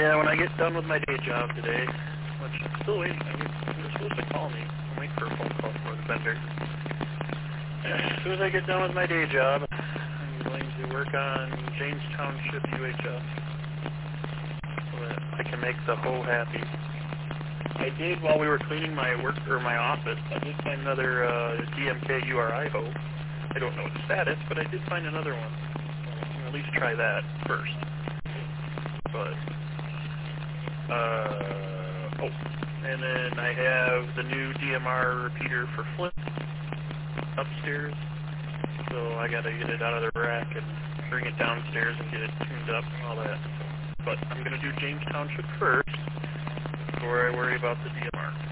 Yeah, when I get done with my day job today, which I'm still waiting, they're supposed to call me. I'm waiting for a phone call from the vendor. As soon as I get done with my day job, I'm going to work on James Township UHF so that I can make the hoe happy. I did, while we were cleaning my my office, I did find another DMK URI hoe. I don't know its status, but I did find another one. So I'll at least try that first. But, and then I have the new DMR repeater for Flint upstairs. So I gotta get it out of the rack and bring it downstairs and get it tuned up and all that. But I'm gonna do James Township first before I worry about the DMR.